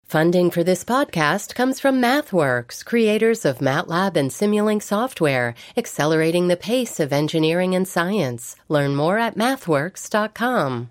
Funding for this podcast comes from MathWorks, creators of MATLAB and Simulink software, accelerating the pace of engineering and science. Learn more at mathworks.com.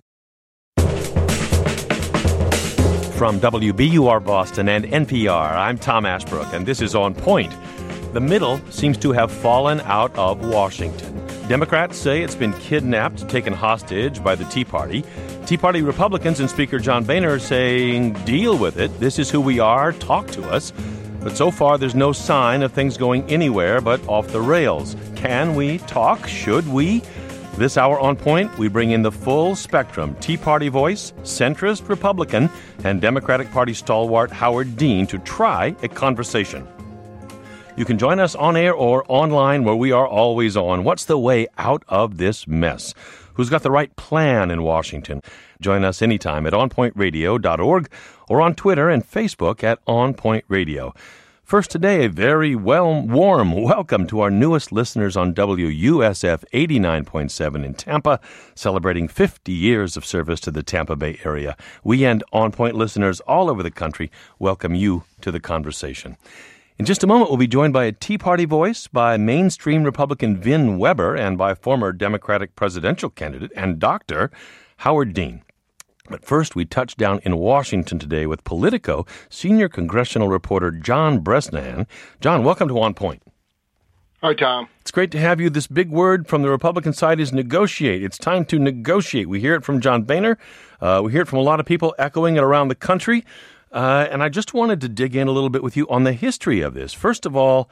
From WBUR Boston and NPR, I'm Tom Ashbrook, and this is On Point. The middle seems to have fallen out of Washington. Democrats say it's been kidnapped, taken hostage by the Tea Party. Tea Party Republicans and Speaker John Boehner are saying, deal with it. This is who we are. Talk to us. But so far, there's no sign of things going anywhere but off the rails. Can we talk? Should we? This hour on Point, we bring in the full spectrum, Tea Party voice, centrist Republican, and Democratic Party stalwart Howard Dean to try a conversation. You can join us on air or online where we are always on. What's the way out of this mess? Who's got the right plan in Washington? Join us anytime at onpointradio.org or on Twitter and Facebook at onpointradio. First today, a very warm welcome to our newest listeners on WUSF 89.7 in Tampa, celebrating 50 years of service to the Tampa Bay area. We and On Point listeners all over the country welcome you to the conversation. In just a moment, we'll be joined by a Tea Party voice, by mainstream Republican Vin Weber, and by former Democratic presidential candidate and doctor Howard Dean. But first, we touch down in Washington today with Politico senior congressional reporter John Bresnahan. John, welcome to On Point. Hi, Tom. It's great to have you. This big word from the Republican side is negotiate. It's time to negotiate. We hear it from John Boehner. We hear it from a lot of people echoing it around the country. And I just wanted to dig in a little bit with you on the history of this. First of all,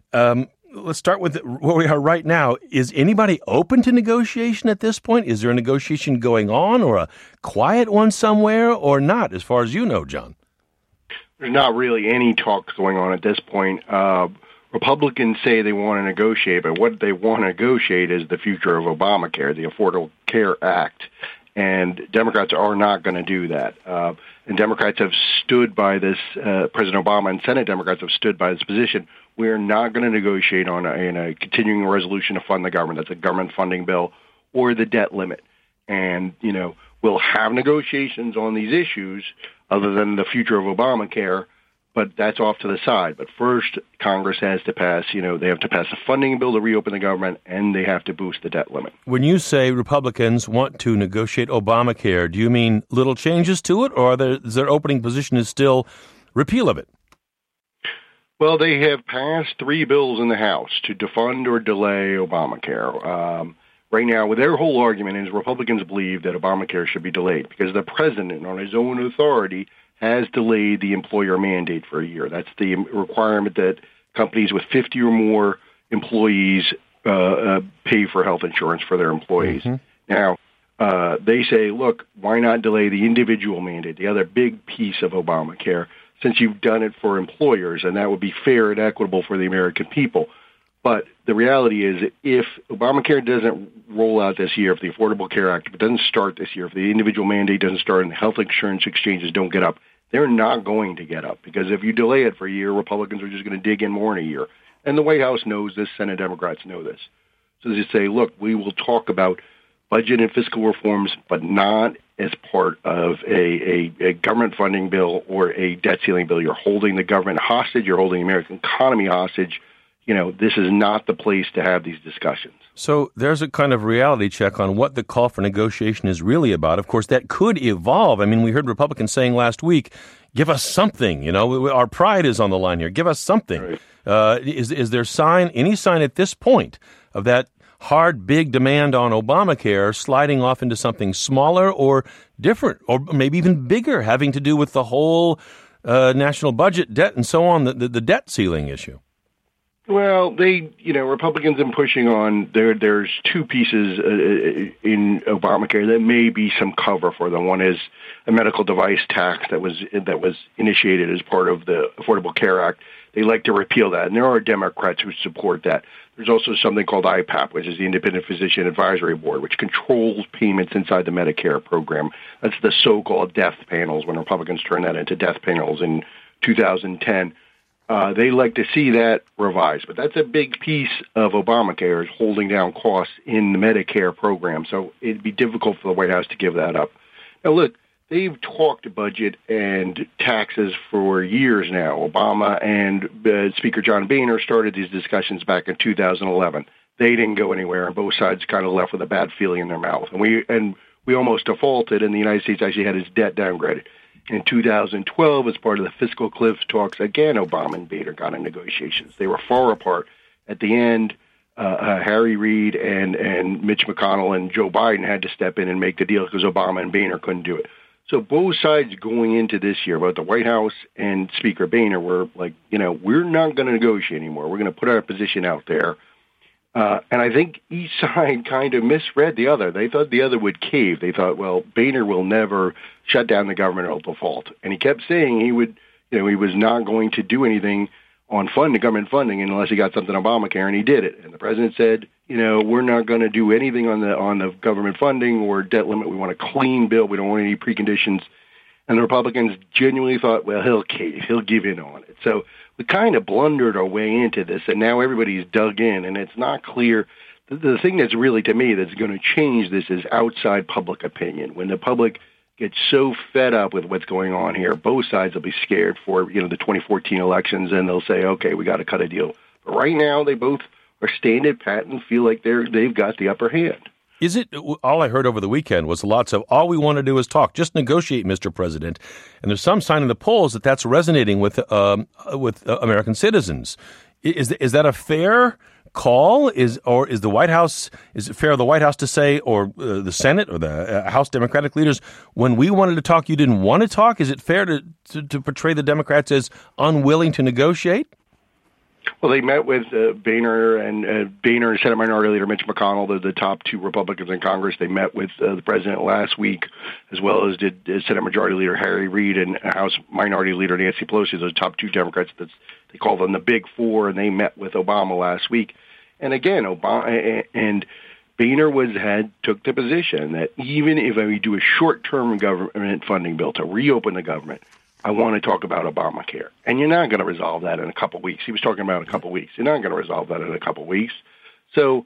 let's start with where we are right now. Is anybody open to negotiation at this point? Is there a negotiation going on or a quiet one somewhere or not, as far as you know, John? There's not really any talks going on at this point. Republicans say they want to negotiate, but what they want to negotiate is the future of Obamacare, the Affordable Care Act. And Democrats are not going to do that. And Democrats have stood by this, President Obama and Senate Democrats have stood by this position. We are not going to negotiate on a continuing resolution to fund the government. That's a government funding bill or the debt limit. And, we'll have negotiations on these issues other than the future of Obamacare, but that's off to the side. But first, Congress has to pass, they have to pass a funding bill to reopen the government, and they have to boost the debt limit. When you say Republicans want to negotiate Obamacare, do you mean little changes to it, or is their opening position is still repeal of it? Well, they have passed 3 bills in the House to defund or delay Obamacare. Right now, their whole argument is Republicans believe that Obamacare should be delayed because the president, on his own authority, has delayed the employer mandate for a year. That's the requirement that companies with 50 or more employees pay for health insurance for their employees. Mm-hmm. Now, they say, look, why not delay the individual mandate, the other big piece of Obamacare, since you've done it for employers, and that would be fair and equitable for the American people. But the reality is that if Obamacare doesn't roll out this year, if the Affordable Care Act doesn't start this year, if the individual mandate doesn't start and the health insurance exchanges don't get up, they're not going to get up. Because if you delay it for a year, Republicans are just going to dig in more in a year. And the White House knows this. Senate Democrats know this. So they say, look, we will talk about budget and fiscal reforms, but not as part of a government funding bill or a debt ceiling bill. You're holding the government hostage. You're holding the American economy hostage. This is not the place to have these discussions. So there's a kind of reality check on what the call for negotiation is really about. Of course, that could evolve. I mean, we heard Republicans saying last week, give us something. Our pride is on the line here. Give us something. Right. Is there any sign at this point of that hard, big demand on Obamacare sliding off into something smaller or different or maybe even bigger, having to do with the whole national budget, debt, and so on, the debt ceiling issue? Well, Republicans have been pushing on. There's 2 pieces in Obamacare that may be some cover for them. One is a medical device tax that was initiated as part of the Affordable Care Act. They like to repeal that, and there are Democrats who support that. There's also something called IPAP, which is the Independent Physician Advisory Board, which controls payments inside the Medicare program. That's the so-called death panels, when Republicans turned that into death panels in 2010. They like to see that revised, but that's a big piece of Obamacare, is holding down costs in the Medicare program. So it'd be difficult for the White House to give that up. Now, look, they've talked budget and taxes for years now. Obama and Speaker John Boehner started these discussions back in 2011. They didn't go anywhere, and both sides kind of left with a bad feeling in their mouth. And we almost defaulted, and the United States actually had its debt downgraded. In 2012, as part of the fiscal cliff talks, again, Obama and Boehner got in negotiations. They were far apart. At the end, Harry Reid and Mitch McConnell and Joe Biden had to step in and make the deal because Obama and Boehner couldn't do it. So both sides going into this year, both the White House and Speaker Boehner, were like, we're not going to negotiate anymore. We're going to put our position out there. And I think each side kind of misread the other. They thought the other would cave. They thought, well, Boehner will never shut down the government or default. And he kept saying he would, he was not going to do anything on government funding unless he got something on Obamacare, and he did it. And the president said, we're not going to do anything on the government funding or debt limit. We want a clean bill. We don't want any preconditions. And the Republicans genuinely thought, well, he'll cave. He'll give in on it. So we kind of blundered our way into this, and now everybody's dug in, and it's not clear. The thing that's really, to me, that's going to change this is outside public opinion. When the public gets so fed up with what's going on here, both sides will be scared for, the 2014 elections, and they'll say, okay, we got to cut a deal. But right now, they both are standing pat and feel like they've got the upper hand. Is it, all I heard over the weekend was lots of, all we want to do is talk, just negotiate, Mr. President. And there's some sign in the polls that that's resonating with American citizens. Is that a fair call? Is it fair of the White House to say, or the Senate or the House Democratic leaders, when we wanted to talk, you didn't want to talk? Is it fair to portray the Democrats as unwilling to negotiate? Well, they met with Boehner and Senate Minority Leader Mitch McConnell, the top two Republicans in Congress. They met with the president last week, as well as did Senate Majority Leader Harry Reid and House Minority Leader Nancy Pelosi, those top two Democrats. They call them the Big Four, and they met with Obama last week. And again, Obama and Boehner took the position that even if we do a short-term government funding bill to reopen the government, I want to talk about Obamacare. And you're not going to resolve that in a couple of weeks. He was talking about a couple of weeks. You're not going to resolve that in a couple of weeks. So,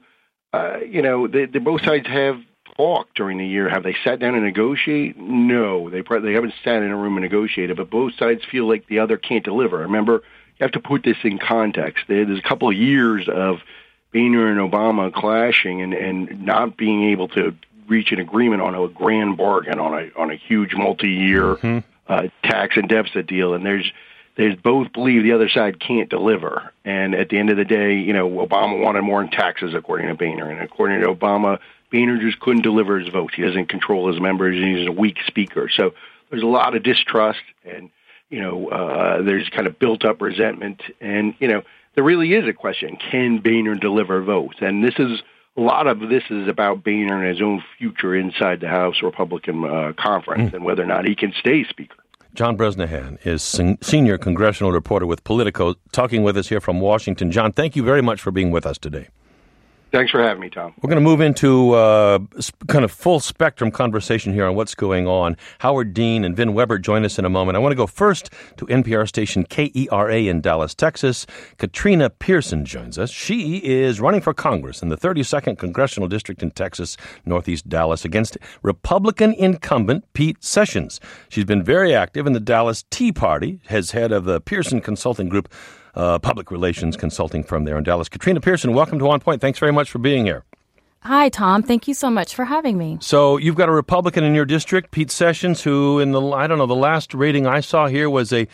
both sides have talked during the year. Have they sat down and negotiate? No, they haven't sat in a room and negotiated, but both sides feel like the other can't deliver. Remember, you have to put this in context. There's a couple of years of Boehner and Obama clashing and not being able to reach an agreement on a grand bargain, on a huge multi-year tax and deficit deal, and there's both believe the other side can't deliver. And at the end of the day, Obama wanted more in taxes, according to Boehner, and according to Obama, Boehner just couldn't deliver his vote. He doesn't control his members, and he's a weak speaker. So there's a lot of distrust, and there's kind of built up resentment, and there really is a question: can Boehner deliver votes? And a lot of this is about Boehner and his own future inside the House Republican conference and whether or not he can stay Speaker. John Bresnahan is senior congressional reporter with Politico, talking with us here from Washington. John, thank you very much for being with us today. Thanks for having me, Tom. We're going to move into kind of full spectrum conversation here on what's going on. Howard Dean and Vin Weber join us in a moment. I want to go first to NPR station KERA in Dallas, Texas. Katrina Pearson joins us. She is running for Congress in the 32nd Congressional District in Texas, Northeast Dallas, against Republican incumbent Pete Sessions. She's been very active in the Dallas Tea Party, as head of the Pearson Consulting Group, public relations consulting firm there in Dallas. Katrina Pearson, welcome to On Point. Thanks very much for being here. Hi, Tom. Thank you so much for having me. So you've got a Republican in your district, Pete Sessions, who the last rating I saw here was a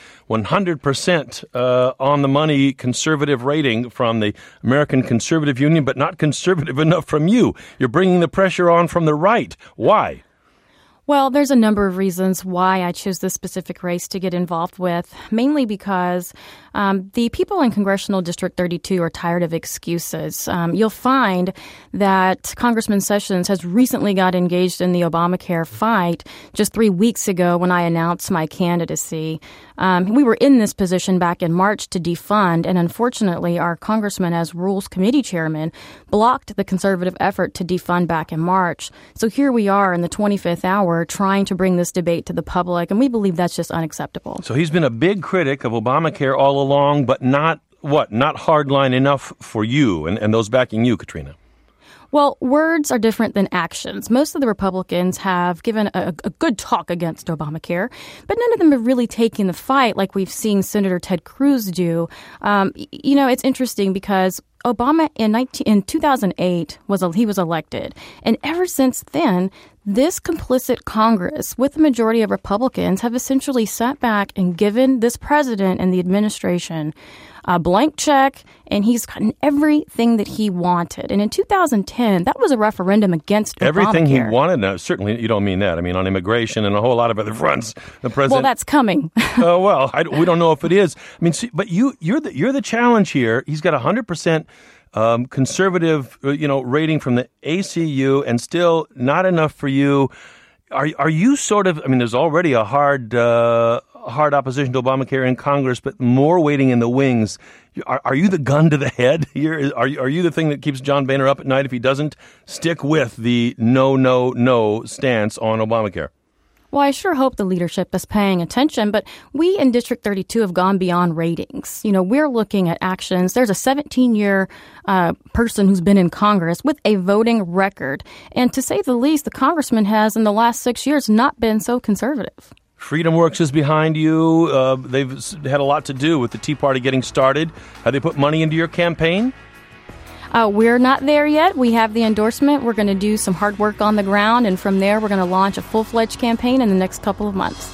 100% on the money conservative rating from the American Conservative Union, but not conservative enough from you. You're bringing the pressure on from the right. Why? Well, there's a number of reasons why I chose this specific race to get involved with, mainly because the people in Congressional District 32 are tired of excuses. You'll find that Congressman Sessions has recently got engaged in the Obamacare fight just 3 weeks ago when I announced my candidacy. We were in this position back in March to defund, and unfortunately, our congressman, as Rules Committee chairman, blocked the conservative effort to defund back in March. So here we are in the 25th hour trying to bring this debate to the public, and we believe that's just unacceptable. So he's been a big critic of Obamacare all along, but not hardline enough for you and those backing you, Katrina. Well, words are different than actions. Most of the Republicans have given a good talk against Obamacare, but none of them have really taken the fight like we've seen Senator Ted Cruz do. It's interesting because Obama in 2008 was elected, and ever since then, this complicit Congress, with the majority of Republicans, have essentially sat back and given this president and the administration a blank check, and he's gotten everything that he wanted. And in 2010, that was a referendum against everything Obamacare. He wanted? No, certainly you don't mean that. I mean, on immigration and a whole lot of other fronts, the president. Well, that's coming. We don't know if it is. I mean, but you're the challenge here. He's got 100%. Conservative, rating from the ACU, and still not enough for you. Are you sort of? I mean, there's already a hard opposition to Obamacare in Congress, but more waiting in the wings. Are you the gun to the head here? Are you the thing that keeps John Boehner up at night if he doesn't stick with the no stance on Obamacare? Well, I sure hope the leadership is paying attention, but we in District 32 have gone beyond ratings. We're looking at actions. There's a 17-year person who's been in Congress with a voting record. And to say the least, the congressman has, in the last 6 years, not been so conservative. Freedom Works is behind you. They've had a lot to do with the Tea Party getting started. Have they put money into your campaign? We're not there yet. We have the endorsement. We're going to do some hard work on the ground, and from there, we're going to launch a full-fledged campaign in the next couple of months.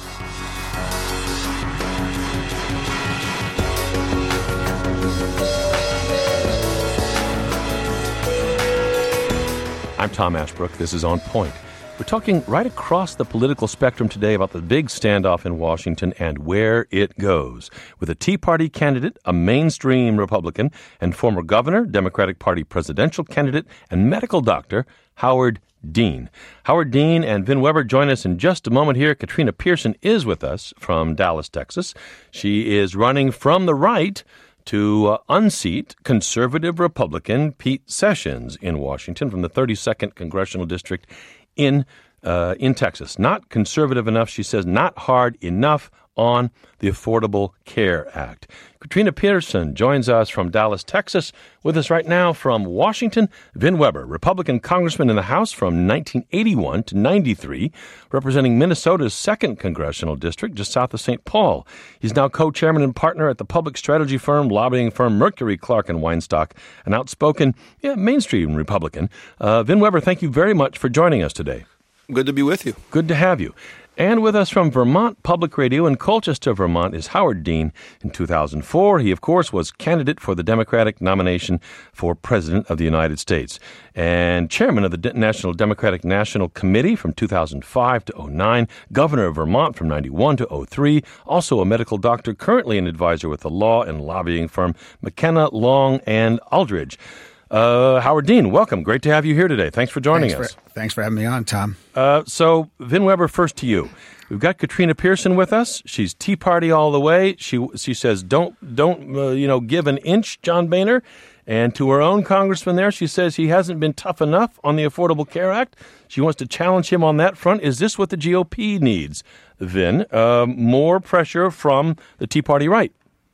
I'm Tom Ashbrook. This is On Point. We're talking right across the political spectrum today about the big standoff in Washington and where it goes, with a Tea Party candidate, a mainstream Republican, and former governor, Democratic Party presidential candidate, and medical doctor, Howard Dean. Howard Dean and Vin Weber join us in just a moment here. Katrina Pearson is with us from Dallas, Texas. She is running from the right to unseat conservative Republican Pete Sessions in Washington from the 32nd Congressional District in Texas. Not conservative enough, she says, not hard enough on the Affordable Care Act. Katrina Pearson joins us from Dallas, Texas. With us right now from Washington, Vin Weber, Republican congressman in the House from 1981 to 93, representing Minnesota's 2nd Congressional District, just south of St. Paul. He's now co-chairman and partner at the public strategy firm, lobbying firm Mercury, Clark & Weinstock, an outspoken, mainstream Republican. Vin Weber, thank you very much for joining us today. Good to be with you. Good to have you. And with us from Vermont Public Radio in Colchester, Vermont, is Howard Dean. In 2004, he, of course, was candidate for the Democratic nomination for President of the United States and chairman of the National Democratic National Committee from 2005 to 2009, governor of Vermont from 91 to 2003, also a medical doctor, currently an advisor with the law and lobbying firm McKenna, Long, and Aldridge. Howard Dean, welcome. Great to have you here today. Thanks for joining us. Thanks for having me on, Tom. So, Vin Weber, first to you. We've got Katrina Pearson with us. She's Tea Party all the way. She says, don't give an inch, John Boehner. And to her own congressman there, she says he hasn't been tough enough on the Affordable Care Act. She wants to challenge him on that front. Is this what the GOP needs, Vin? More pressure from the Tea Party right?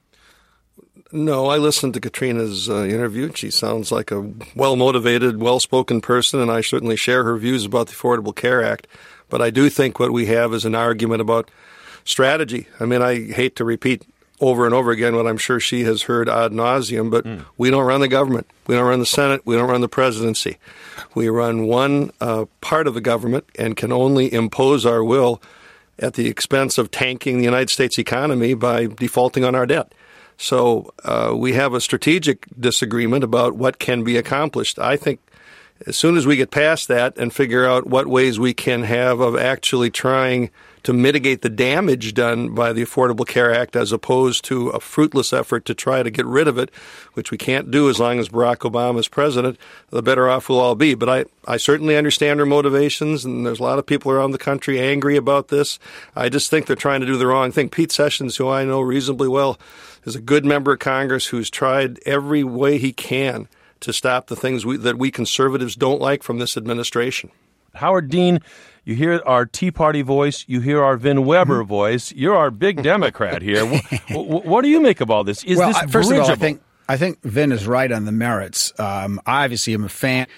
No, I listened to Katrina's interview. She sounds like a well-motivated, well-spoken person, and I certainly share her views about the Affordable Care Act. But I do think what we have is an argument about strategy. I mean, I hate to repeat over and over again what I'm sure she has heard ad nauseum, but we don't run the government. We don't run the Senate. We don't run the presidency. We run one part of the government and can only impose our will at the expense of tanking the United States economy by defaulting on our debt. So we have a strategic disagreement about what can be accomplished. I think as soon as we get past that and figure out what ways we can have of actually trying to mitigate the damage done by the Affordable Care Act as opposed to a fruitless effort to try to get rid of it, which we can't do as long as Barack Obama is president, the better off we'll all be. But I certainly understand her motivations, and there's a lot of people around the country angry about this. I just think they're trying to do the wrong thing. Pete Sessions, who I know reasonably well, is a good member of Congress who's tried every way he can to stop the things that we conservatives don't like from this administration. Howard Dean, you hear our Tea Party voice, you hear our Vin Weber voice. You're our big Democrat here. What do you make of all this? Is this first bridgeable? of all, I think Vin is right on the merits. I obviously am a fan,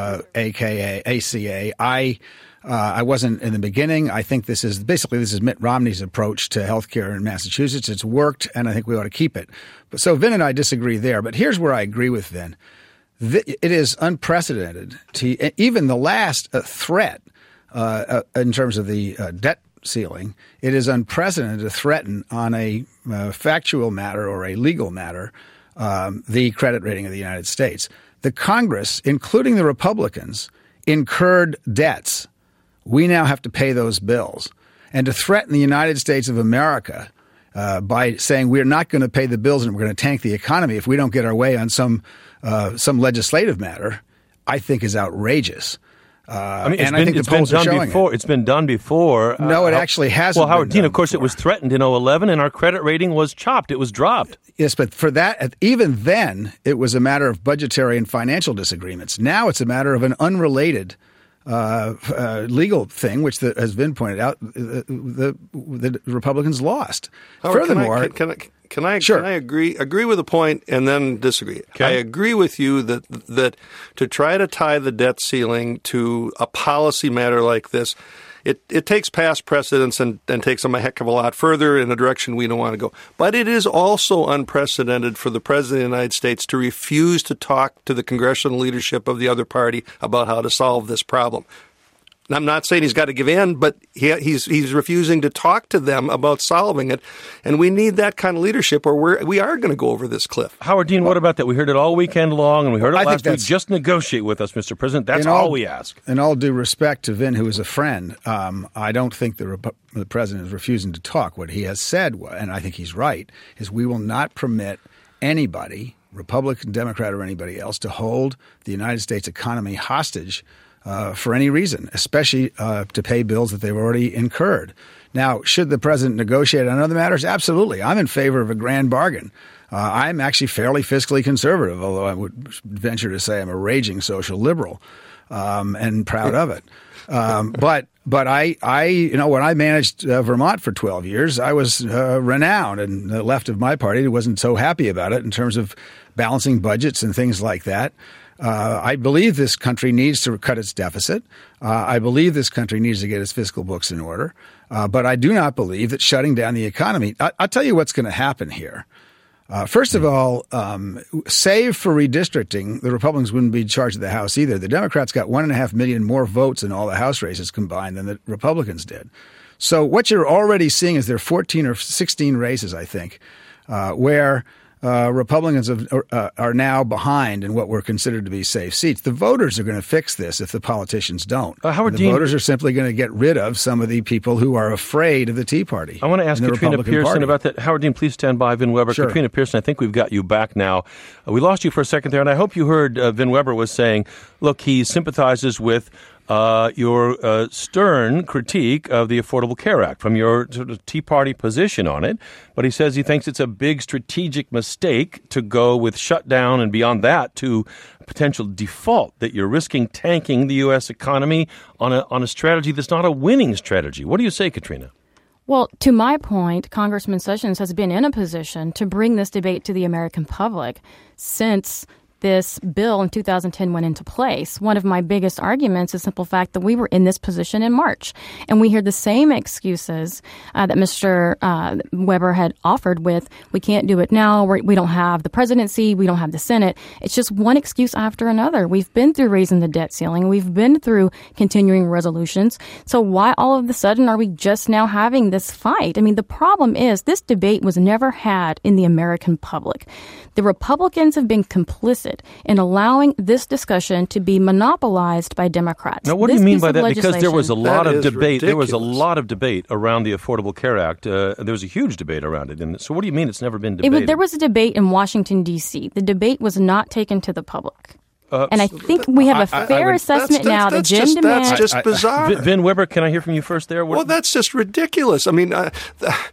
ACA. I wasn't in the beginning. I think this is Mitt Romney's approach to healthcare in Massachusetts. It's worked, and I think we ought to keep it. So Vin and I disagree there. But here's where I agree with Vin. It is unprecedented to even the last threat in terms of the debt ceiling. It is unprecedented to threaten on a factual matter or a legal matter the credit rating of the United States. The Congress, including the Republicans, incurred debts. We now have to pay those bills. And to threaten the United States of America by saying we're not going to pay the bills and we're going to tank the economy if we don't get our way on some legislative matter, I think is outrageous. It's been done before. No, it actually hasn't. Well, Howard Dean, of course, it was threatened in 2011, and our credit rating was chopped. It was dropped. Yes, but for that, even then, it was a matter of budgetary and financial disagreements. Now it's a matter of an unrelated legal thing, which, as Vin pointed out, the Republicans lost. Howard, furthermore, Can I Sure. agree with a point and then disagree? Okay. I agree with you that to try to tie the debt ceiling to a policy matter like this, it takes past precedents and takes them a heck of a lot further in a direction we don't want to go. But it is also unprecedented for the President of the United States to refuse to talk to the congressional leadership of the other party about how to solve this problem. I'm not saying he's got to give in, but he's refusing to talk to them about solving it. And we need that kind of leadership or we are going to go over this cliff. Howard Dean, what about that? We heard it all weekend long, and we heard it last week. Just negotiate with us, Mr. President. That's all we ask. In all due respect to Vin, who is a friend, I don't think the President is refusing to talk. What he has said, and I think he's right, is we will not permit anybody, Republican, Democrat, or anybody else, to hold the United States economy hostage for any reason, especially to pay bills that they've already incurred. Now, should the president negotiate on other matters? Absolutely. I'm in favor of a grand bargain. I'm actually fairly fiscally conservative, although I would venture to say I'm a raging social liberal and proud of it. But I when I managed Vermont for 12 years, I was renowned, and the left of my party wasn't so happy about it in terms of balancing budgets and things like that. I believe this country needs to cut its deficit. I believe this country needs to get its fiscal books in order. But I do not believe that shutting down the economy – I'll tell you what's going to happen here. First of all, save for redistricting, the Republicans wouldn't be in charge of the House either. The Democrats got 1.5 million more votes in all the House races combined than the Republicans did. So what you're already seeing is there are 14 or 16 races, I think, where – Republicans are now behind in what were considered to be safe seats. The voters are going to fix this if the politicians don't. Howard the Dean, voters are simply going to get rid of some of the people who are afraid of the Tea Party. I want to ask Katrina Pearson about that. Howard Dean, please stand by. Vin Weber. Sure. Katrina Pearson, I think we've got you back now. We lost you for a second there, and I hope you heard Vin Weber was saying, look, he sympathizes with your stern critique of the Affordable Care Act from your sort of Tea Party position on it. But he says he thinks it's a big strategic mistake to go with shutdown and beyond that to potential default, that you're risking tanking the U.S. economy on a strategy that's not a winning strategy. What do you say, Katrina? Well, to my point, Congressman Sessions has been in a position to bring this debate to the American public since this bill in 2010 went into place. One of my biggest arguments is the simple fact that we were in this position in March. And we hear the same excuses that Mr. Weber had offered with, we can't do it now, we don't have the presidency, we don't have the Senate. It's just one excuse after another. We've been through raising the debt ceiling. We've been through continuing resolutions. So why all of a sudden are we just now having this fight? I mean, the problem is this debate was never had in the American public. The Republicans have been complicit in allowing this discussion to be monopolized by Democrats. Now, what do you mean by that? Because there was a lot of debate. Ridiculous. There was a lot of debate around the Affordable Care Act. There was a huge debate around it. And so what do you mean it's never been debated? There was a debate in Washington, D.C. The debate was not taken to the public. And I think we have a fair assessment now that Jim demands. That's just bizarre. Vin Weber, can I hear from you first there? Well, that's just ridiculous. I mean, I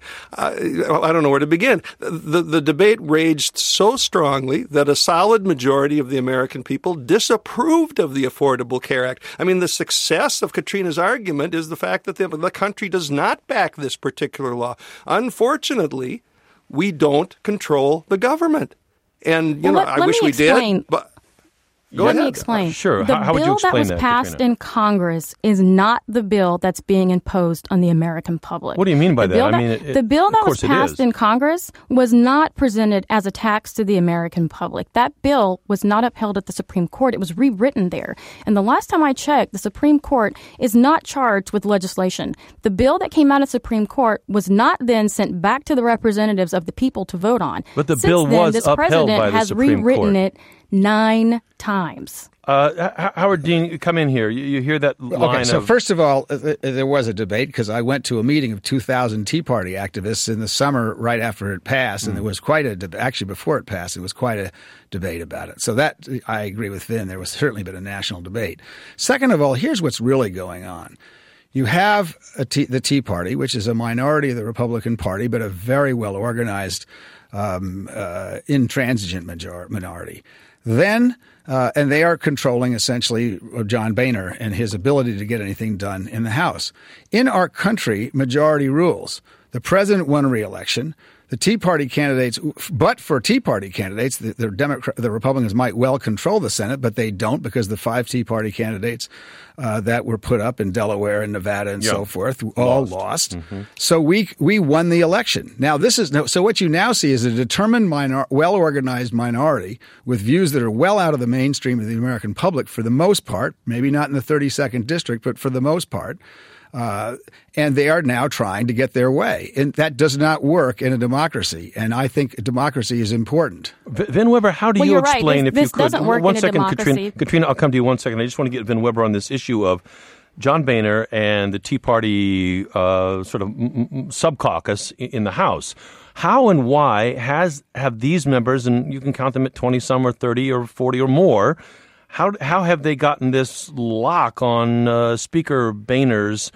don't know where to begin. The debate raged so strongly that a solid majority of the American people disapproved of the Affordable Care Act. I mean, the success of Katrina's argument is the fact that the country does not back this particular law. Unfortunately, we don't control the government. And, I wish we did. But Let me explain. Sure. The How would you explain bill that was passed Katrina? in Congress is not the bill that's being imposed on the American public. What do you mean by that? The bill that was passed in Congress was not presented as a tax to the American public. That bill was not upheld at the Supreme Court. It was rewritten there. And the last time I checked, the Supreme Court is not charged with legislation. The bill that came out of Supreme Court was not then sent back to the representatives of the people to vote on. But the Since bill then, was this upheld president by the has Supreme rewritten Court. it 9 times. Howard Dean, come in here. You hear that line Okay, so of... first of all, there was a debate because I went to a meeting of 2,000 Tea Party activists in the summer right after it passed, and there was quite a debate. Actually, before it passed, there was quite a debate about it. So that, I agree with Vin. There was certainly been a national debate. Second of all, here's what's really going on. You have the Tea Party, which is a minority of the Republican Party, but a very well-organized intransigent minority. Then, and they are controlling essentially John Boehner and his ability to get anything done in the House. In our country, majority rules. The president won re-election. The Tea Party candidates, but for Tea Party candidates, the Republicans might well control the Senate, but they don't because the 5 Tea Party candidates that were put up in Delaware and Nevada and so forth all lost. Mm-hmm. So we won the election. Now so what you now see is a determined well-organized minority with views that are well out of the mainstream of the American public for the most part, maybe not in the 32nd district, but for the most part. And they are now trying to get their way. And that does not work in a democracy. And I think democracy is important. Vin Weber, how do you explain, right. if this you could? Doesn't work one in second, a democracy. Katrina, I'll come to you 1 second. I just want to get Vin Weber on this issue of John Boehner and the Tea Party sort of sub-caucus in the House. How and why have these members, and you can count them at 20-some or 30 or 40 or more, how have they gotten this lock on Speaker Boehner's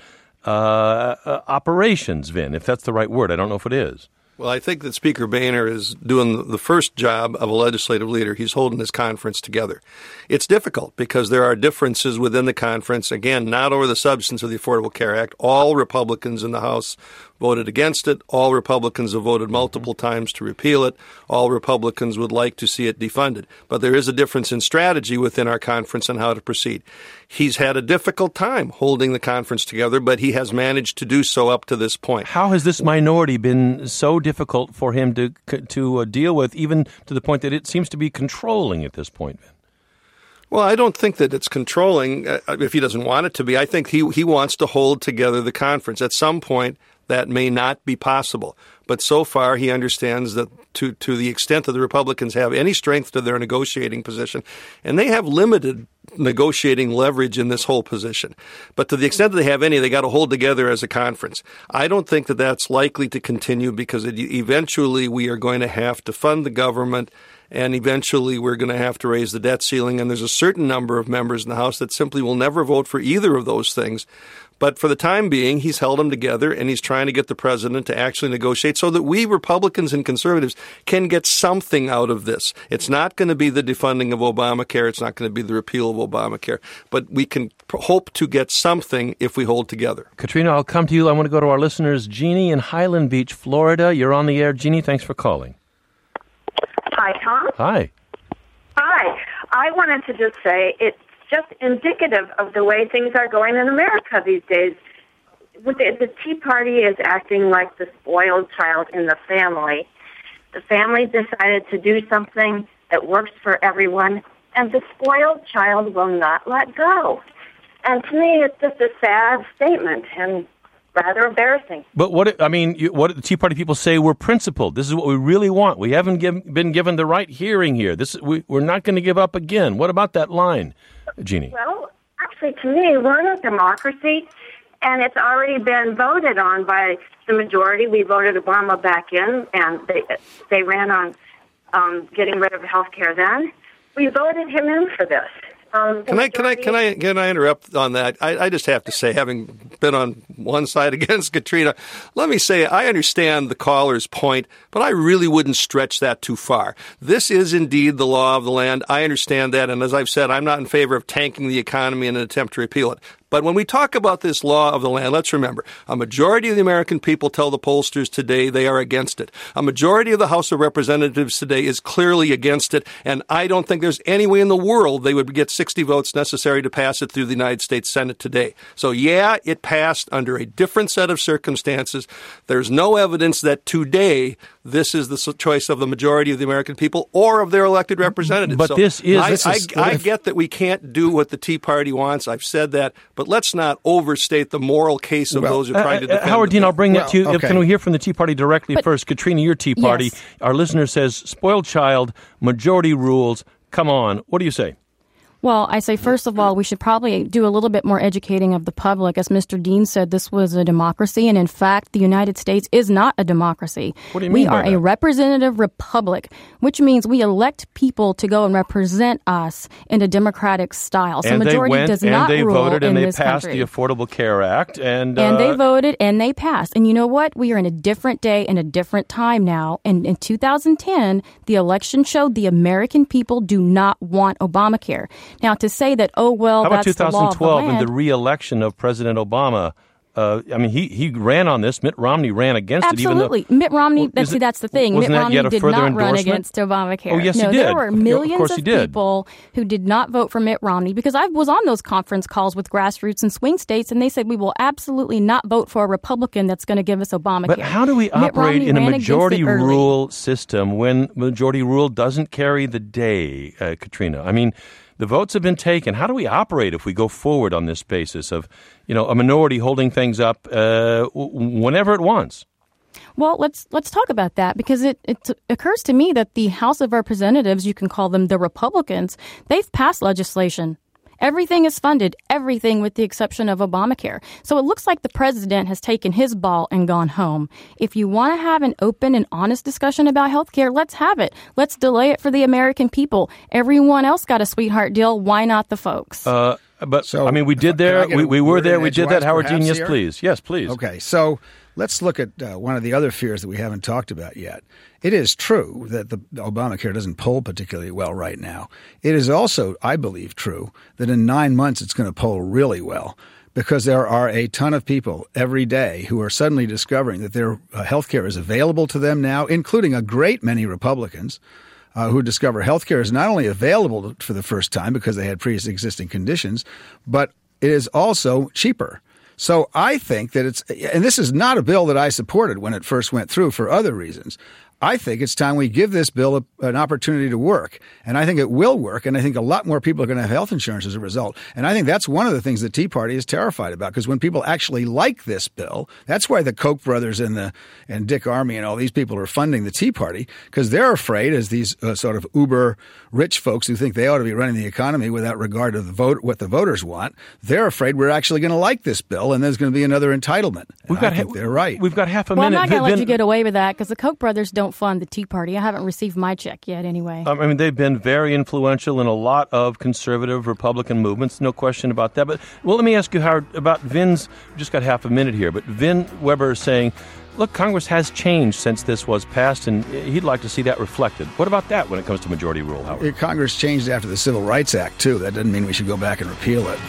operations, Vin, if that's the right word? I don't know if it is. Well, I think that Speaker Boehner is doing the first job of a legislative leader. He's holding his conference together. It's difficult because there are differences within the conference. Again, not over the substance of the Affordable Care Act. All Republicans in the House voted against it. All Republicans have voted multiple times to repeal it. All Republicans would like to see it defunded. But there is a difference in strategy within our conference on how to proceed. He's had a difficult time holding the conference together, but he has managed to do so up to this point. How has this minority been so difficult for him to deal with, even to the point that it seems to be controlling at this point, Vin? Well, I don't think that it's controlling if he doesn't want it to be. I think he wants to hold together the conference. At some point, that may not be possible. But so far, he understands that to the extent that the Republicans have any strength to their negotiating position, and they have limited negotiating leverage in this whole position. But to the extent that they have any, they got to hold together as a conference. I don't think that that's likely to continue because eventually we are going to have to fund the government, and eventually we're going to have to raise the debt ceiling. And there's a certain number of members in the House that simply will never vote for either of those things. But for the time being, he's held them together, and he's trying to get the president to actually negotiate so that we Republicans and conservatives can get something out of this. It's not going to be the defunding of Obamacare. It's not going to be the repeal of Obamacare. But we can hope to get something if we hold together. Katrina, I'll come to you. I want to go to our listeners. Jeannie in Highland Beach, Florida. You're on the air. Jeannie, thanks for calling. Hi, Tom. Hi. Hi. I wanted to just say it's just indicative of the way things are going in America these days. The Tea Party is acting like the spoiled child in the family. The family decided to do something that works for everyone, and the spoiled child will not let go. And to me, it's just a sad statement and rather embarrassing. But what the Tea Party people say, we're principled. This is what we really want. We haven't been given the right hearing here. We're not going to give up again. What about that line, Jeannie? Well, actually, to me, we're in a democracy, and it's already been voted on by the majority. We voted Obama back in, and they ran on getting rid of health care then. We voted him in for this. Can I interrupt on that? I just have to say, having been on one side against Katrina, let me say I understand the caller's point, but I really wouldn't stretch that too far. This is indeed the law of the land. I understand that, and as I've said, I'm not in favor of tanking the economy in an attempt to repeal it. But when we talk about this law of the land, let's remember, a majority of the American people tell the pollsters today they are against it. A majority of the House of Representatives today is clearly against it, and I don't think there's any way in the world they would get 60 votes necessary to pass it through the United States Senate today. So yeah, it passed under a different set of circumstances. There's no evidence that today this is the choice of the majority of the American people or of their elected representatives. But so I get that we can't do what the Tea Party wants. I've said that. But let's not overstate the moral case of those who are trying to defend Howard Dean, I'll bring that to you. Okay. Can we hear from the Tea Party directly first? Katrina, your Tea Party. Yes. Our listener says, spoiled child, majority rules. Come on. What do you say? Well, I say, first of all, we should probably do a little bit more educating of the public. As Mr. Dean said, this was a democracy, and in fact, the United States is not a democracy. What do you mean We are by that? a representative republic, which means we elect people to go and represent us in a democratic style. So And majority they went does and not they rule voted in and they this passed country. the Affordable Care Act. And they voted and they passed. And you know what? We are in a different day and a different time now. And in 2010, the election showed the American people do not want Obamacare. Now, to say that, oh, well, how about that's the law of the 2012 land. and the re-election of President Obama? He ran on this. Mitt Romney ran against Absolutely. it. Even Mitt Romney, Well, that's the thing. wasn't Mitt that Romney yet a did further not run endorsement? against Obamacare. Oh, yes, he no, did. there were Of millions course of he did. people who did not vote for Mitt Romney because I was on those conference calls with grassroots and swing states, and they said we will absolutely not vote for a Republican that's going to give us Obamacare. But how do we Mitt operate Romney in a ran against majority it early. rule system when majority rule doesn't carry the day, Katrina? I mean, the votes have been taken. How do we operate if we go forward on this basis of, a minority holding things up whenever it wants? Well, let's talk about that because it occurs to me that the House of Representatives, you can call them the Republicans, they've passed legislation. Everything is funded, everything with the exception of Obamacare. So it looks like the president has taken his ball and gone home. If you want to have an open and honest discussion about health care, let's have it. Let's delay it for the American people. Everyone else got a sweetheart deal. Why not the folks? We did there. We were there. We did that. Howard Dean, yes, here? please. Yes, please. Okay, so let's look at one of the other fears that we haven't talked about yet. It is true that the Obamacare doesn't poll particularly well right now. It is also, I believe, true that in 9 months it's going to poll really well because there are a ton of people every day who are suddenly discovering that their health care is available to them now, including a great many Republicans who discover health care is not only available for the first time because they had pre-existing conditions, but it is also cheaper. So I think that and this is not a bill that I supported when it first went through for other reasons. I think it's time we give this bill an opportunity to work. And I think it will work. And I think a lot more people are going to have health insurance as a result. And I think that's one of the things the Tea Party is terrified about, because when people actually like this bill, that's why the Koch brothers and Dick Armey and all these people are funding the Tea Party, because they're afraid, as these sort of uber rich folks who think they ought to be running the economy without regard to what the voters want, they're afraid we're actually going to like this bill and there's going to be another entitlement. And I think they're right. We've got half a Well, minute. I'm not going to let you get away with that because the Koch brothers don't fund the Tea Party. I haven't received my check yet anyway. They've been very influential in a lot of conservative Republican movements, no question about that. But, let me ask you, Howard, about Vin's, we just got half a minute here, but Vin Weber is saying, look, Congress has changed since this was passed, and he'd like to see that reflected. What about that when it comes to majority rule, Howard? Congress changed after the Civil Rights Act, too. That doesn't mean we should go back and repeal it.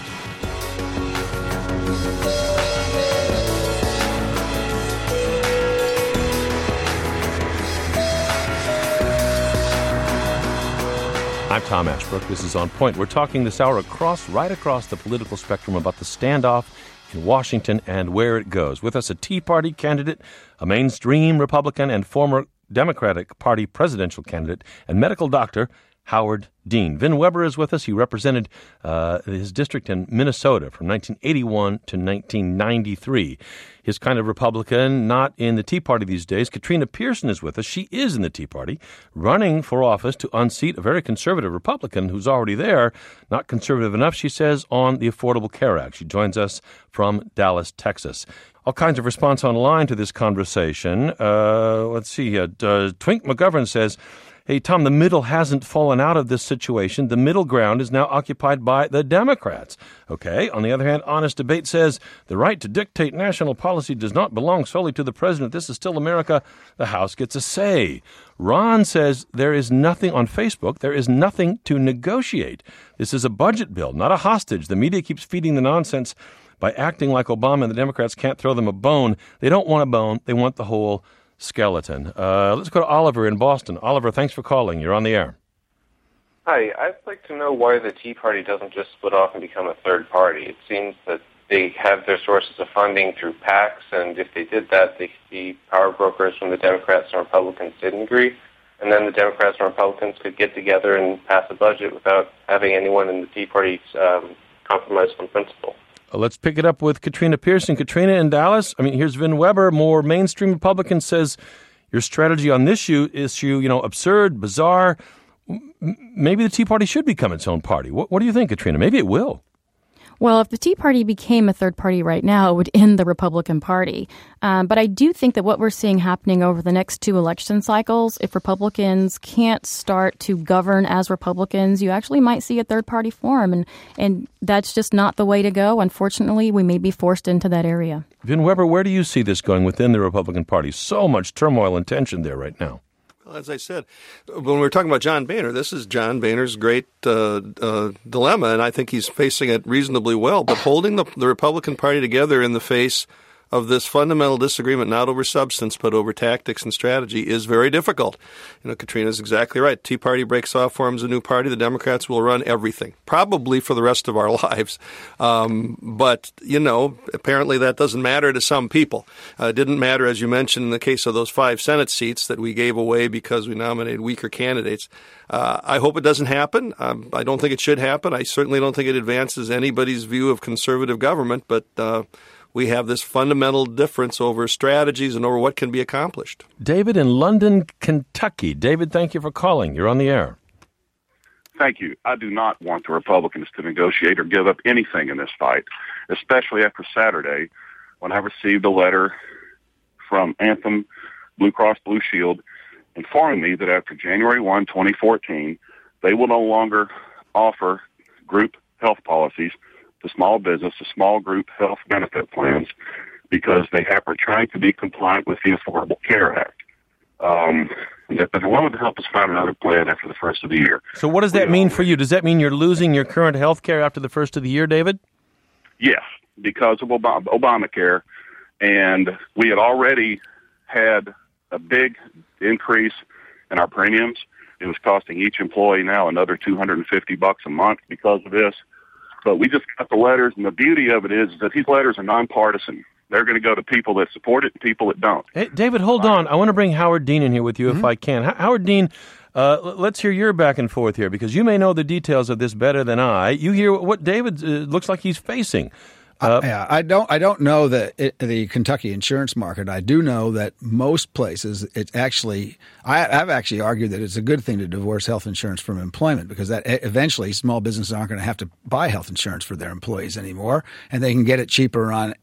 I'm Tom Ashbrook. This is On Point. We're talking this hour right across the political spectrum about the standoff in Washington and where it goes. With us, a Tea Party candidate, a mainstream Republican, and former Democratic Party presidential candidate and medical doctor, Howard Dean. Vin Weber is with us. He represented his district in Minnesota from 1981 to 1993. His kind of Republican, not in the Tea Party these days. Katrina Pearson is with us. She is in the Tea Party, running for office to unseat a very conservative Republican who's already there, not conservative enough, she says, on the Affordable Care Act. She joins us from Dallas, Texas. All kinds of response online to this conversation. Let's see here. Twink McGovern says, Hey, Tom, the middle hasn't fallen out of this situation. The middle ground is now occupied by the Democrats. Okay. On the other hand, Honest Debate says the right to dictate national policy does not belong solely to the president. This is still America. The House gets a say. Ron says there is nothing on Facebook. There is nothing to negotiate. This is a budget bill, not a hostage. The media keeps feeding the nonsense by acting like Obama and the Democrats can't throw them a bone. They don't want a bone. They want the whole skeleton. Let's go to Oliver in Boston. Oliver, thanks for calling. You're on the air. Hi. I'd like to know why the Tea Party doesn't just split off and become a third party. It seems that they have their sources of funding through PACs, and if they did that, the power brokers from the Democrats and Republicans didn't agree, and then the Democrats and Republicans could get together and pass a budget without having anyone in the Tea Party compromise on principle. Let's pick it up with Katrina Pearson. Katrina in Dallas. I mean, here's Vin Weber, more mainstream Republican, says your strategy on this issue, absurd, bizarre. Maybe the Tea Party should become its own party. What do you think, Katrina? Maybe it will. Well, if the Tea Party became a third party right now, it would end the Republican Party. But I do think that what we're seeing happening over the next 2 election cycles, if Republicans can't start to govern as Republicans, you actually might see a third party form. And that's just not the way to go. Unfortunately, we may be forced into that area. Vin Weber, where do you see this going within the Republican Party? So much turmoil and tension there right now. Well, as I said, when we're talking about John Boehner, this is John Boehner's great dilemma, and I think he's facing it reasonably well. But holding the Republican Party together in the face of this fundamental disagreement, not over substance, but over tactics and strategy, is very difficult. Katrina's exactly right. Tea Party breaks off, forms a new party. The Democrats will run everything, probably for the rest of our lives. But apparently that doesn't matter to some people. It didn't matter, as you mentioned, in the case of those 5 Senate seats that we gave away because we nominated weaker candidates. I hope it doesn't happen. I don't think it should happen. I certainly don't think it advances anybody's view of conservative government, but we have this fundamental difference over strategies and over what can be accomplished. David in London, Kentucky. David, thank you for calling. You're on the air. Thank you. I do not want the Republicans to negotiate or give up anything in this fight, especially after Saturday when I received a letter from Anthem Blue Cross Blue Shield informing me that after January 1, 2014, they will no longer offer group health policies to small business, to small group health benefit plans, because they are trying to be compliant with the Affordable Care Act. That they're willing to help us find another plan after the first of the year. So what does that mean for you? Does that mean you're losing your current health care after the first of the year, David? Yes, because of Obamacare. And we had already had a big increase in our premiums. It was costing each employee now another $250 a month because of this. But we just got the letters, and the beauty of it is that these letters are nonpartisan. They're going to go to people that support it and people that don't. Hey, David, hold on. I want to bring Howard Dean in here with you if I can. Howard Dean, let's hear your back and forth here, because you may know the details of this better than I. You hear what David looks like he's facing. I don't know the Kentucky insurance market. I do know that most places, it's actually I've actually argued that it's a good thing to divorce health insurance from employment, because that eventually small businesses aren't going to have to buy health insurance for their employees anymore, and they can get it cheaper on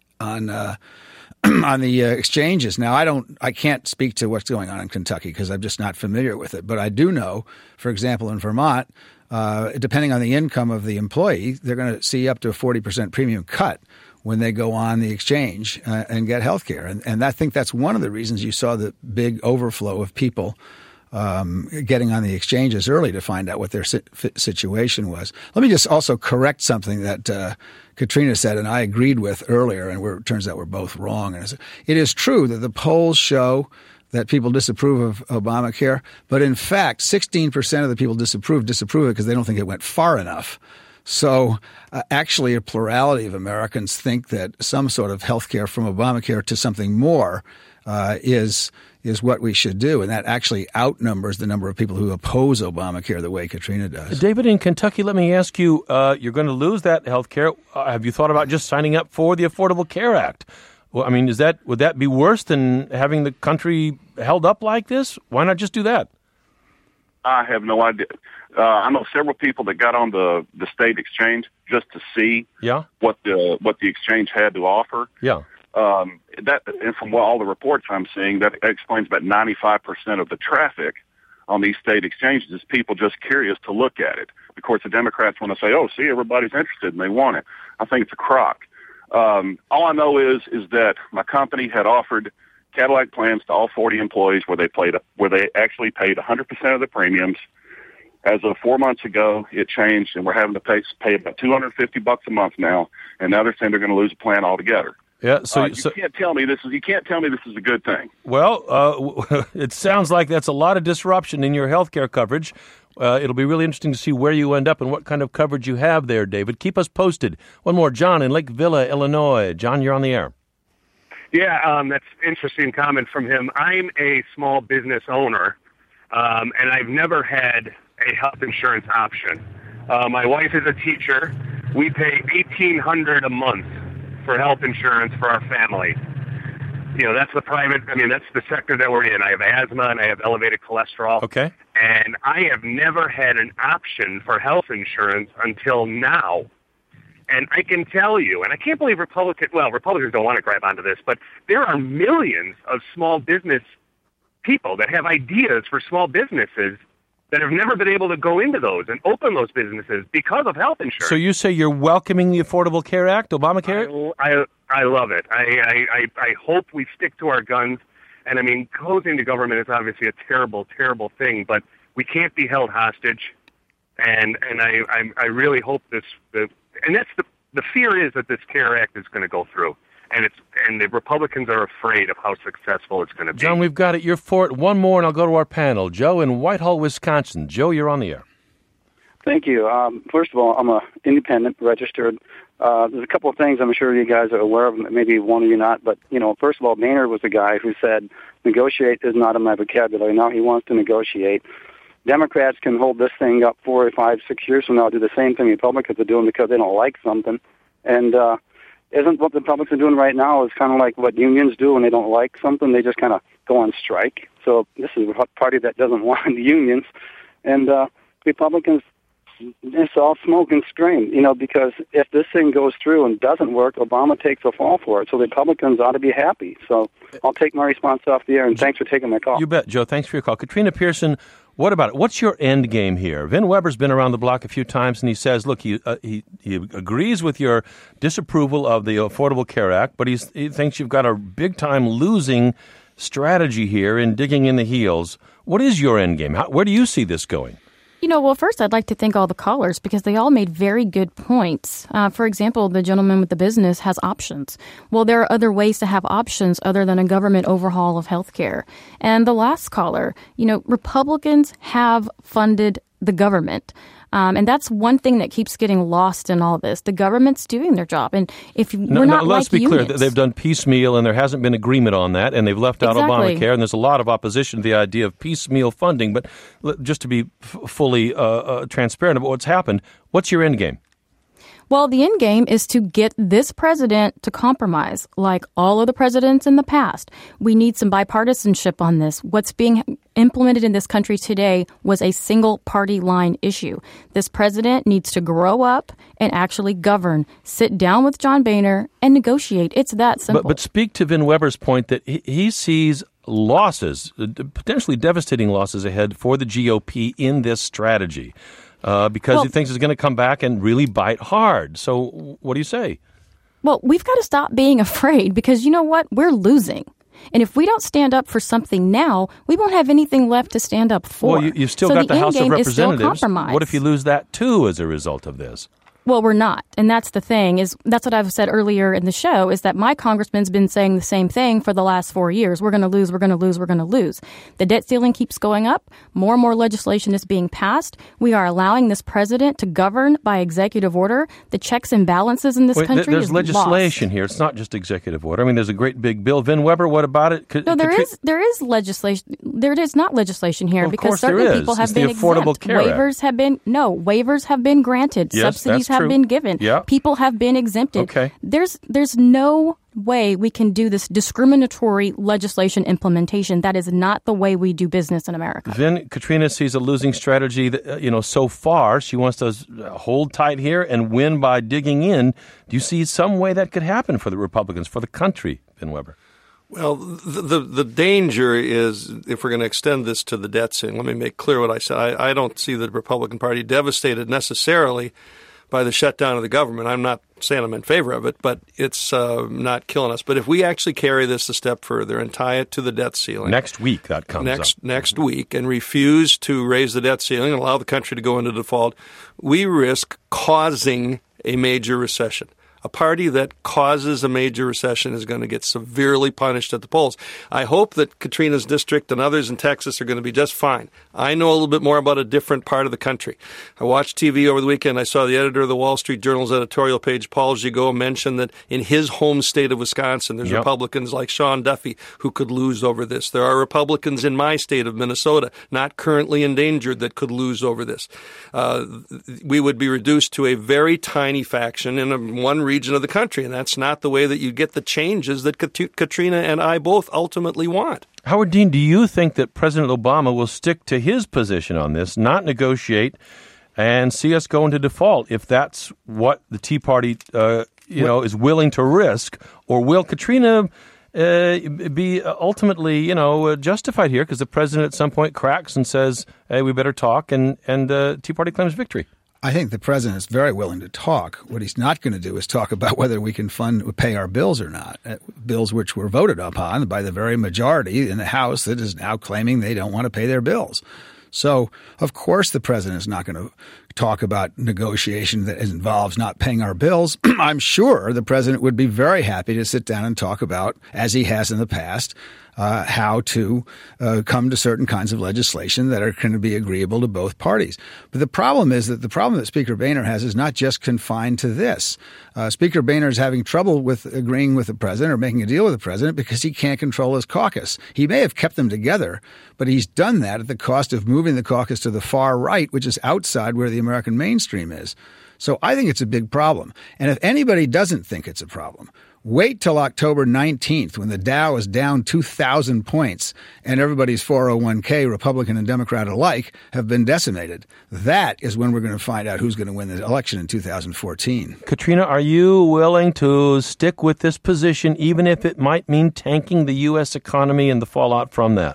the exchanges. Now, I can't speak to what's going on in Kentucky because I'm just not familiar with it, but I do know, for example, in Vermont, depending on the income of the employee, they're going to see up to a 40% premium cut when they go on the exchange and get health care. And I think that's one of the reasons you saw the big overflow of people getting on the exchanges early to find out what their situation was. Let me just also correct something that Katrina said, and I agreed with earlier, and it turns out we're both wrong. And it is true that the polls show that people disapprove of Obamacare, but in fact, 16% of the people disapprove it because they don't think it went far enough. So actually, a plurality of Americans think that some sort of health care from Obamacare to something more is what we should do, and that actually outnumbers the number of people who oppose Obamacare the way Katrina does. David, in Kentucky, let me ask you, you're going to lose that health care. Have you thought about just signing up for the Affordable Care Act? Well, I mean, would that be worse than having the country held up like this? Why not just do that? I have no idea. I know several people that got on the state exchange just to see what the exchange had to offer. Yeah. And from all the reports I'm seeing, that explains about 95% of the traffic on these state exchanges is people just curious to look at it. Of course, the Democrats want to say, oh, see, everybody's interested and they want it. I think it's a crock. All I know is that my company had offered Cadillac plans to all 40 employees where they actually paid 100% of the premiums. As of 4 months ago, it changed, and we're having to pay about $250 a month now. And now they're saying they're going to lose a plan altogether. Yeah, you can't tell me this is a good thing. Well, it sounds like that's a lot of disruption in your health care coverage. It'll be really interesting to see where you end up and what kind of coverage you have there, David. Keep us posted. One more, John in Lake Villa, Illinois. John, you're on the air. Yeah, that's an interesting comment from him. I'm a small business owner, and I've never had a health insurance option. My wife is a teacher. We pay $1,800 a month for health insurance for our family. That's that's the sector that we're in. I have asthma and I have elevated cholesterol. Okay. And I have never had an option for health insurance until now. And I can tell you, and I can't believe Republicans don't want to grab onto this, but there are millions of small business people that have ideas for small businesses that have never been able to go into those and open those businesses because of health insurance. So you say you're welcoming the Affordable Care Act, Obamacare? I love it. I hope we stick to our guns. And I mean, closing the government is obviously a terrible, terrible thing, but we can't be held hostage. And I really hope and that's the fear is that this CARE Act is going to go through. And the Republicans are afraid of how successful it's going to be. John, we've got it. You're for it. One more, and I'll go to our panel. Joe in Whitehall, Wisconsin. Joe, you're on the air. Thank you. First of all, I'm an independent, registered. There's a couple of things I'm sure you guys are aware of, maybe one of you not. But, first of all, Boehner was the guy who said, negotiate is not in my vocabulary. Now he wants to negotiate. Democrats can hold this thing up 4 or 5, 6 years from now, do the same thing Republicans are doing because they don't like something. And isn't what the Republicans are doing right now is kind of like what unions do when they don't like something, they just kind of go on strike. So this is a party that doesn't want unions. And Republicans, it's all smoke and scream, because if this thing goes through and doesn't work, Obama takes the fall for it. So the Republicans ought to be happy. So I'll take my response off the air, and thanks for taking my call. You bet, Joe. Thanks for your call. Katrina Pearson, what about it? What's your end game here? Vin Weber's been around the block a few times, and he says, look, he agrees with your disapproval of the Affordable Care Act, but he thinks you've got a big-time losing strategy here in digging in the heels. What is your end game? Where do you see this going? Well, first, I'd like to thank all the callers because they all made very good points. For example, the gentleman with the business has options. Well, there are other ways to have options other than a government overhaul of healthcare. And the last caller, Republicans have funded the government. And that's one thing that keeps getting lost in all this. The government's doing their job. And if we're not like let's be unions, clear. They've done piecemeal, and there hasn't been agreement on that, and they've left out Obamacare, and there's a lot of opposition to the idea of piecemeal funding. But just to be fully transparent about what's happened, what's your end game? Well, the end game is to get this president to compromise, like all of the presidents in the past. We need some bipartisanship on this. What's being implemented in this country today was a single party line issue. This president needs to grow up and actually govern, sit down with John Boehner and negotiate. It's that simple. But speak to Vin Weber's point that he sees losses, potentially devastating losses ahead for the GOP in this strategy. Because he thinks it's going to come back and really bite hard. So what do you say? Well, we've got to stop being afraid because you know what? We're losing. And if we don't stand up for something now, we won't have anything left to stand up for. Well, you've still got the House of Representatives. What if you lose that, too, as a result of this? Well, we're not. And that's the thing. That's what I've said earlier in the show, is that my congressman's been saying the same thing for the last 4 years. We're going to lose, we're going to lose, we're going to lose. The debt ceiling keeps going up. More and more legislation is being passed. We are allowing this president to govern by executive order. The checks and balances in this country there's is legislation lost. Here. It's not just executive order. I mean, there's a great big bill. Vin Weber, what about it? No, there is legislation. There is not legislation here because certain people have it's been the Affordable exempt. Care Waivers Act. Waivers have been granted. Yes, Subsidies that's have true. been given. Yeah. People have been exempted. Okay. There's no way we can do this discriminatory legislation implementation. That is not the way we do business in America. Then Katrina sees a losing strategy that, so far. She wants to hold tight here and win by digging in. Do you see some way that could happen for the Republicans, for the country, Vin Weber? Well, the danger is, if we're going to extend this to the debt ceiling, let me make clear what I said. I don't see the Republican Party devastated necessarily by the shutdown of the government. I'm not saying I'm in favor of it, but it's not killing us. But if we actually carry this a step further and tie it to the debt ceiling. Next week that comes up. Next week, and refuse to raise the debt ceiling and allow the country to go into default, we risk causing a major recession. A party that causes a major recession is going to get severely punished at the polls. I hope that Katrina's district and others in Texas are going to be just fine. I know a little bit more about a different part of the country. I watched TV over the weekend. I saw the editor of the Wall Street Journal's editorial page, Paul Gigot, mention that in his home state of Wisconsin, there's Republicans like Sean Duffy who could lose over this. There are Republicans in my state of Minnesota, not currently endangered, that could lose over this. We would be reduced to a very tiny faction in one region of the country, and that's not the way that you get the changes that Katrina and I both ultimately want. Howard Dean, do you think that President Obama will stick to his position on this, not negotiate, and see us go into default if that's what the Tea Party is willing to risk? Or will Katrina be ultimately, justified here because the president at some point cracks and says, hey, we better talk, and Tea Party claims victory? I think the president is very willing to talk. What he's not going to do is talk about whether we can pay our bills or not, bills which were voted upon by the very majority in the House that is now claiming they don't want to pay their bills. So, of course, the president is not going to talk about negotiation that involves not paying our bills. I'm sure the president would be very happy to sit down and talk about, as he has in the past, how to come to certain kinds of legislation that are going to be agreeable to both parties. But the problem is that the problem that Speaker Boehner has is not just confined to this. Speaker Boehner is having trouble with agreeing with the president or making a deal with the president because he can't control his caucus. He may have kept them together, but he's done that at the cost of moving the caucus to the far right, which is outside where the American mainstream is. So I think it's a big problem. And if anybody doesn't think it's a problem, wait till October 19th when the Dow is down 2,000 points and everybody's 401k, Republican and Democrat alike, have been decimated. That is when we're going to find out who's going to win the election in 2014. Katrina, are you willing to stick with this position even if it might mean tanking the U.S. economy and the fallout from that?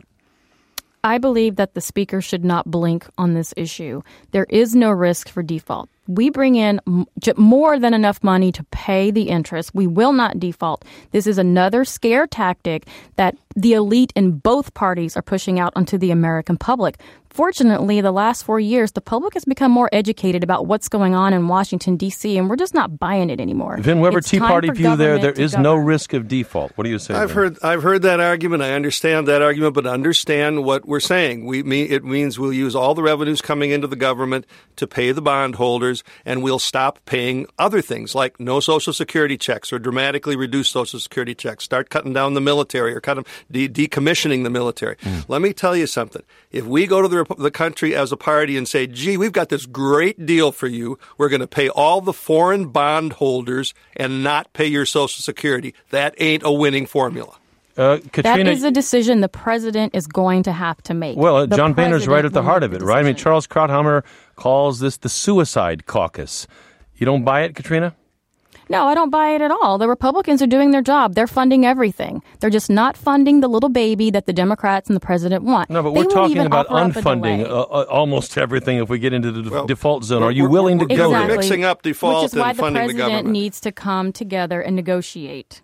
I believe that the speaker should not blink on this issue. There is no risk for default. We bring in more than enough money to pay the interest. We will not default. This is another scare tactic that the elite in both parties are pushing out onto the American public. Fortunately, the last 4 years, the public has become more educated about what's going on in Washington, D.C., and we're just not buying it anymore. Vin Weber, Tea Party view there is no risk of default. What do you say? I've heard that argument. I understand that argument, but understand what we're saying. It means we'll use all the revenues coming into the government to pay the bondholders, and we'll stop paying other things like no Social Security checks or dramatically reduce Social Security checks, start cutting down the military or decommissioning the military. Let me tell you something. If we go to the country as a party and say, gee, we've got this great deal for you. We're going to pay all the foreign bondholders and not pay your Social Security. That ain't a winning formula. Katrina, that is a decision the president is going to have to make. Well, John Boehner's right at the heart of it, right? I mean, Charles Krauthammer calls this the suicide caucus. You don't buy it, Katrina? No, I don't buy it at all. The Republicans are doing their job. They're funding everything. They're just not funding the little baby that the Democrats and the president want. No, but we're talking about unfunding almost everything if we get into the default zone. Are you willing to go there? We're mixing up default and funding the government. Which is why the president needs to come together and negotiate.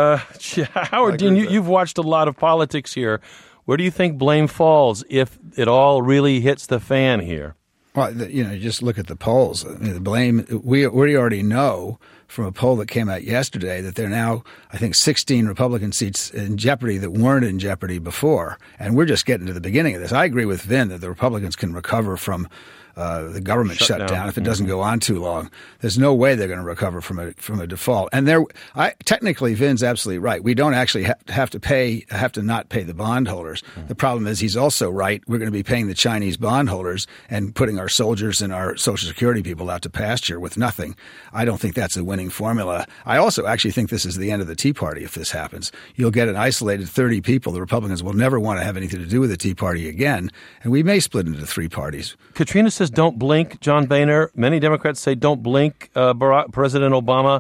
Howard Dean, you've watched a lot of politics here. Where do you think blame falls if it all really hits the fan here? Well, just look at the polls. I mean, the blame, we already know from a poll that came out yesterday that there are now, I think, 16 Republican seats in jeopardy that weren't in jeopardy before. And we're just getting to the beginning of this. I agree with Vin that the Republicans can recover from the government shutdown if it doesn't go on too long. There's no way they're going to recover from a default. And technically, Vin's absolutely right. We don't actually have to not pay the bondholders. The problem is he's also right. We're going to be paying the Chinese bondholders and putting our soldiers and our Social Security people out to pasture with nothing. I don't think that's a winning formula. I also actually think this is the end of the Tea Party if this happens. You'll get an isolated 30 people. The Republicans will never want to have anything to do with the Tea Party again, and we may split into three parties. Katrina says don't blink, John Boehner. Many Democrats say don't blink, President Obama.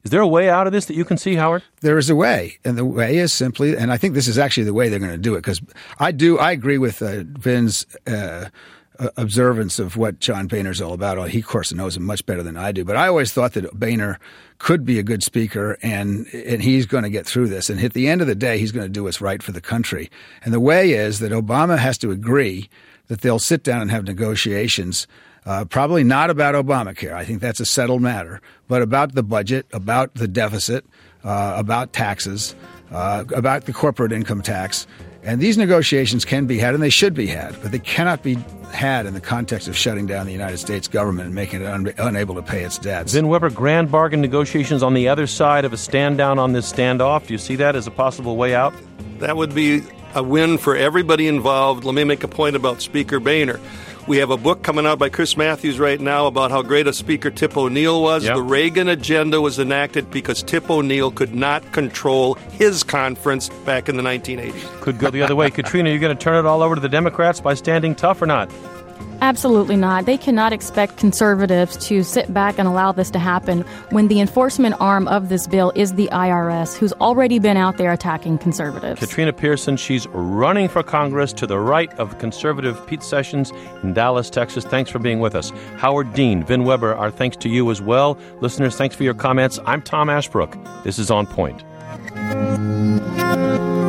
Is there a way out of this that you can see, Howard? There is a way, and the way is simply, and I think this is actually the way they're going to do it, because I agree with Vin's observance of what John Boehner's all about. He, of course, knows him much better than I do, but I always thought that Boehner could be a good speaker, and he's going to get through this. And at the end of the day, he's going to do what's right for the country. And the way is that Obama has to agree that they'll sit down and have negotiations, probably not about Obamacare. I think that's a settled matter, but about the budget, about the deficit, about taxes, about the corporate income tax. And these negotiations can be had, and they should be had, but they cannot be had in the context of shutting down the United States government and making it unable to pay its debts. Vin Weber, grand bargain negotiations on the other side of a stand down on this standoff. Do you see that as a possible way out? That would be a win for everybody involved. Let me make a point about Speaker Boehner. We have a book coming out by Chris Matthews right now about how great a speaker Tip O'Neill was. Yep. The Reagan agenda was enacted because Tip O'Neill could not control his conference back in the 1980s. Could go the other way. Katrina, you're going to turn it all over to the Democrats by standing tough or not? Absolutely not. They cannot expect conservatives to sit back and allow this to happen when the enforcement arm of this bill is the IRS, who's already been out there attacking conservatives. Katrina Pearson, she's running for Congress to the right of conservative Pete Sessions in Dallas, Texas. Thanks for being with us. Howard Dean, Vin Weber, our thanks to you as well. Listeners, thanks for your comments. I'm Tom Ashbrook. This is On Point.